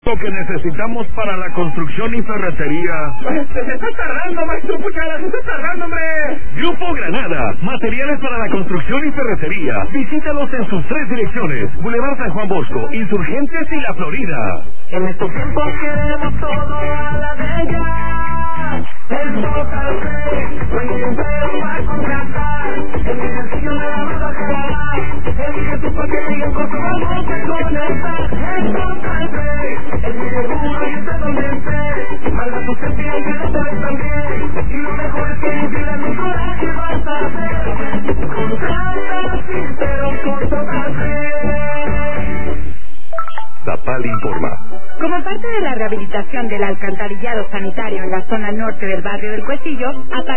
Lo que necesitamos para la construcción y ferretería. Se está tardando, maestro Puchara, se está tardando, hombre. Grupo Granada, materiales para la construcción y ferretería. Visítalos en sus 3 direcciones: Boulevard San Juan Bosco, Insurgentes y La Florida. En estos tiempos queremos todo a la de ya. El Total Play, no hay dinero para contratar. El sencillo de la rueda que elige tu paquete y el costo vamos a conectar. El Total Play, el seguro y el de donde esté. Manda tu sentido que lo sabes también. Y lo mejor es que inspiran mi coraje vas a ver. Contrata así, pero con Total Play. Zapal informa. Como parte de la rehabilitación del alcantarillado sanitario en la zona norte del barrio del Cuecillo,